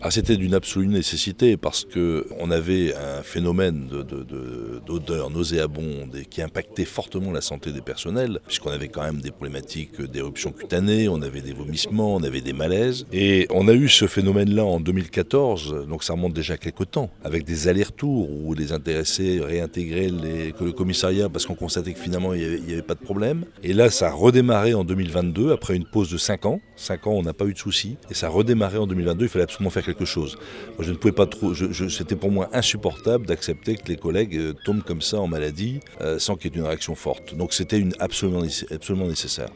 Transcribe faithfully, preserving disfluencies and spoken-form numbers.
Ah, c'était d'une absolue nécessité parce qu'on avait un phénomène de, de, de, d'odeur nauséabonde et qui impactait fortement la santé des personnels, puisqu'on avait quand même des problématiques d'éruption cutanée, on avait des vomissements, on avait des malaises. Et on a eu ce phénomène-là en deux mille quatorze, donc ça remonte déjà quelques temps, avec des allers-retours où les intéressés réintégraient les, le commissariat parce qu'on constatait que finalement il n'y avait, avait pas de problème. Et là, ça a redémarré en deux mille vingt-deux, après une pause de cinq ans. cinq ans, on n'a pas eu de soucis. Et ça a redémarré en deux mille vingt-deux, il fallait absolument faire quelque chose. Moi, je ne pouvais pas trop, je, je, c'était pour moi insupportable d'accepter que les collègues euh, tombent comme ça en maladie euh, sans qu'il y ait une réaction forte. Donc c'était une absolument, absolument nécessaire.